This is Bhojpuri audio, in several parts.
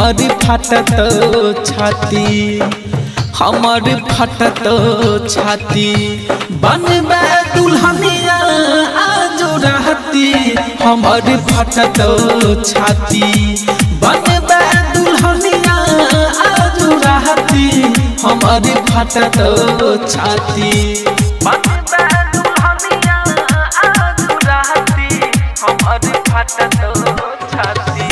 हमारी फटत छाती हमारी फटत छाती बनबे दुल्हनिया आज रहती हमारी फटत छाती बनबे दुल्हनिया आज रहती हमारी फटत छाती बनबे दुल्हनिया आज रहती हमारी फटत छाती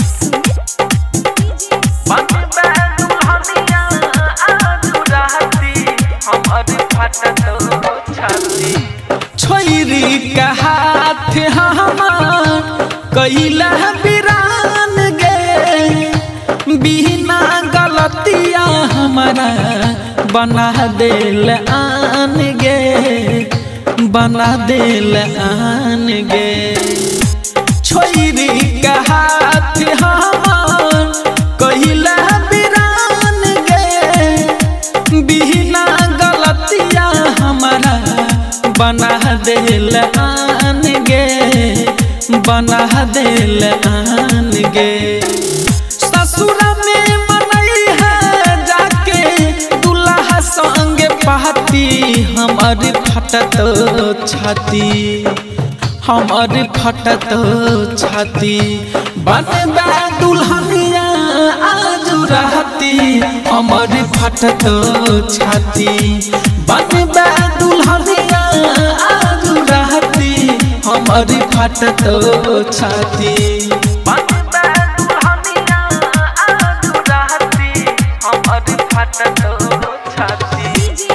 बनबे दुल्हनिया आज रहती हमारी फटत छाती छोरी का हाथ हमार कैला बिरान गे बिना गलतिया हमारा बना दिल आन गे बना दिल आन गे छोरी का हाथ हमार कैला बिरान गे बिना गलतिया हमारा बना दिल आन गे बना दिल आन गे ससुर में मनई है जाके दुल्हा संग पाती हमारी फटत छाती हमारी फटत छाती बनबे दुल्हनिया आज रहती हमारी फटत छाती बनबे दुल्हनिया आज रहती हमारी फटत छाती बनबे दुल्हनिया आज रहती हमारी फटत छाती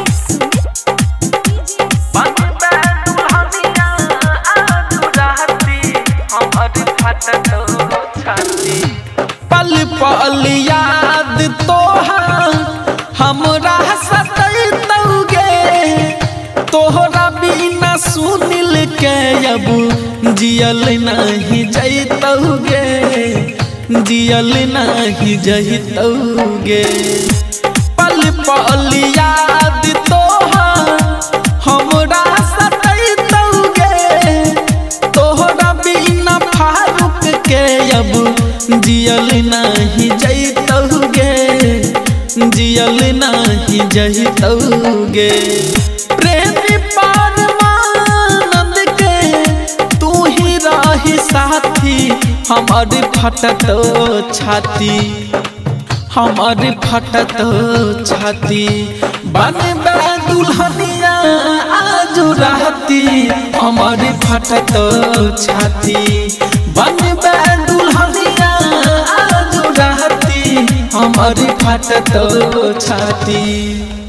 बनबे दुल्हनिया आज रहती हमारी फटत छाती पल पल याद तोहार हमरा सतैतौगे तोहरा बिना सुनिल के अब जियल नहीं जैतौगे जियल नहीं जैतौगे पल पल याद तोहार हमरा सतैतौगे तोहरा बिना फारूक के अब जियल नहीं जैतौगे जियल नहीं जैतौगे प्रेमी परमानंद के तू ही रही साथी हमारी फटत छाती हमारी फटत छाती बनबे दुल्हनिया आज रहती हमारी फटत छाती बनबे दुल्हनिया आज रहती हमारी फटत छाती।